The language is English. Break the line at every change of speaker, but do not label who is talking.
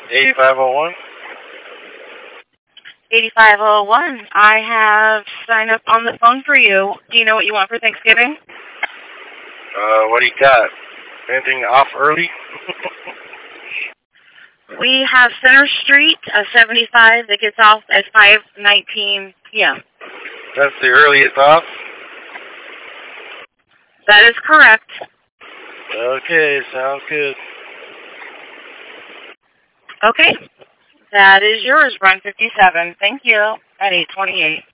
8501.
8501. I have signed up on the phone for you. Do you know what you want for Thanksgiving?
What do you got? Anything off early?
We have Center Street, 75 that gets off at 5:19 p.m.
That's the earliest off?
That is correct.
Okay, sounds good.
Okay. That is yours, Run 57. Thank you. At 828.